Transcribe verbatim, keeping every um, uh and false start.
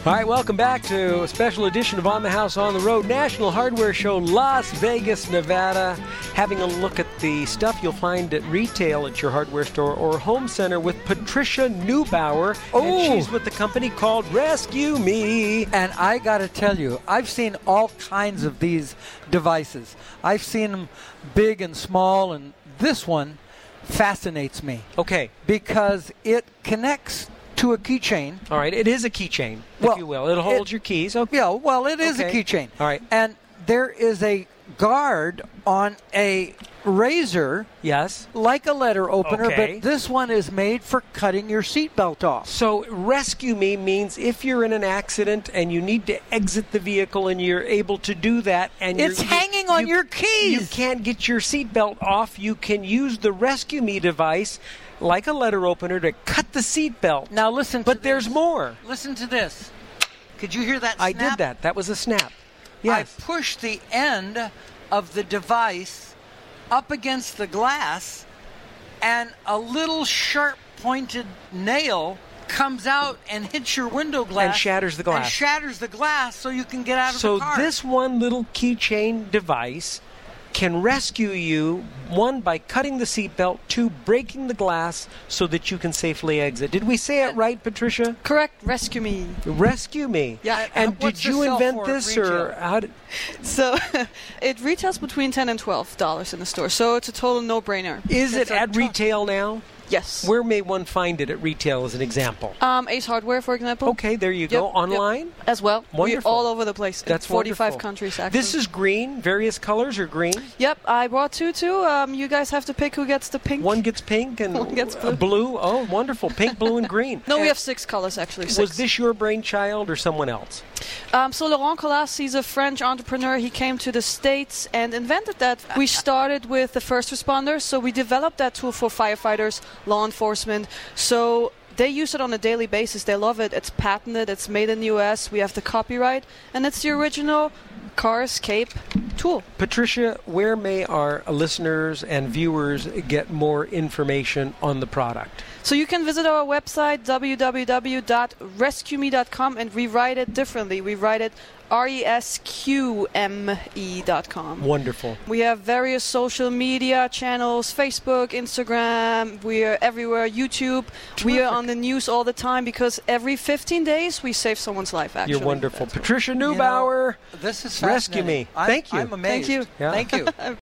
All right, welcome back to a special edition of On the House, On the Road, National Hardware Show, Las Vegas, Nevada. Having a look at the stuff you'll find at retail at your hardware store or home center with Patricia Neubauer. Oh. And she's with the company called Rescue Me. And I got to tell you, I've seen all kinds of these devices. I've seen them big and small, and this one fascinates me. Okay. Because it connects to a keychain. All right, it is a keychain, Well, if you will. It'll hold it- your keys. Okay. Yeah, well, it is Okay. a keychain. All right. And there is a guard on a razor Yes. like a letter opener, Okay. but this one is made for cutting your seatbelt off. So Rescue Me means if you're in an accident and you need to exit the vehicle and you're able to do that, and It's you're, hanging you, on you- your keys. You can't get your seatbelt off. You can use the Rescue Me device, like a letter opener, to cut the seatbelt. Now listen to But there's this. more. Listen to this. Could you hear that I snap? did that. That was a snap. Yes. I pushed the end of the device up against the glass, and a little sharp-pointed nail comes out and hits your window glass. And shatters the glass. And shatters the glass so you can get out of So the car. this one little keychain device can rescue you, one, by cutting the seatbelt, two, breaking the glass so that you can safely exit. Did we say it right, Patricia? Correct. Rescue Me. Rescue Me. Yeah. And What's did you this sell invent for at this, or retail? how did? So it retails between ten and twelve dollars in the store. So it's a total no-brainer. Is it It's a at ton- retail now? Yes. Where may one find it at retail, as an example? Um, Ace Hardware, for example. Okay, there you Yep, go. yep. Online? As well. Wonderful. We're all over the place. That's in forty-five wonderful. countries, actually. This is green. Various colors are green. Yep, I brought two, too. Um, you guys have to pick who gets the pink. One gets pink and One gets uh, blue. blue. Oh, wonderful. Pink, blue, and green. No, we And have six colors, actually. Six. Was this your brainchild or someone else? Um, so Laurent Colas, he's a French entrepreneur. He came to the States and invented that. We started with the first responders, so we developed that tool for firefighters, law enforcement. So they use it on a daily basis. They love it. It's patented. It's made in the U S. We have the copyright, and it's the original car escape tool. Patricia, where may our listeners and viewers get more information on the product? So you can visit our website, w w w dot rescue me dot com, and we write it differently. We write it R E S Q M E dot com. Wonderful. We have various social media channels, Facebook, Instagram. We are everywhere, YouTube. We are on the news all the time because every fifteen days we save someone's life, actually. You're wonderful. That's what- Patricia You know, Neubauer. this is Rescue fascinating. Me. I'm- Thank you. I'm amazed. Thank you. Yeah. Thank you.